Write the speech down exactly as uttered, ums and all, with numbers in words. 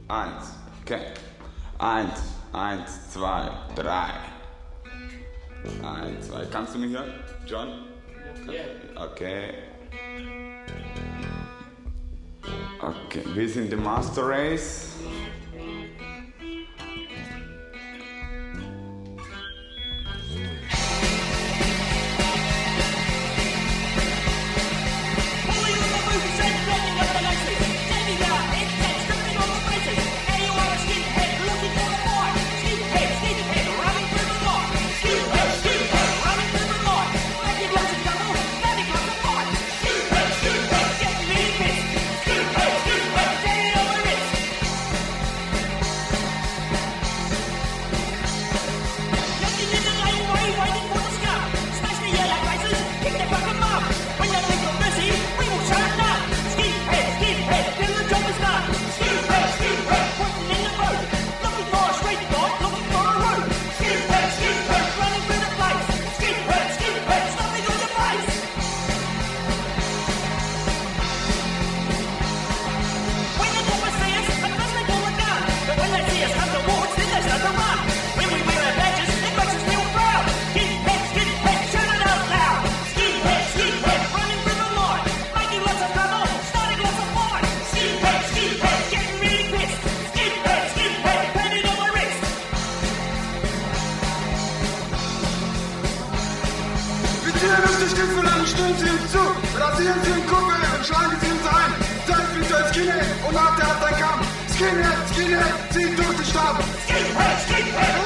Eins. Okay. Eins, eins, zwei, drei. Eins, zwei. Kannst du mich hören, John? Ja. Okay. Okay, wir sind im Master Race. Rasieren Sie den Kuppel und schlagen Sie uns ein. Seid bitte als Skinhead und hart der hat ein Kampf. Skinhead, Skinhead, zieht durch den Stab. Skinhead, Skinhead.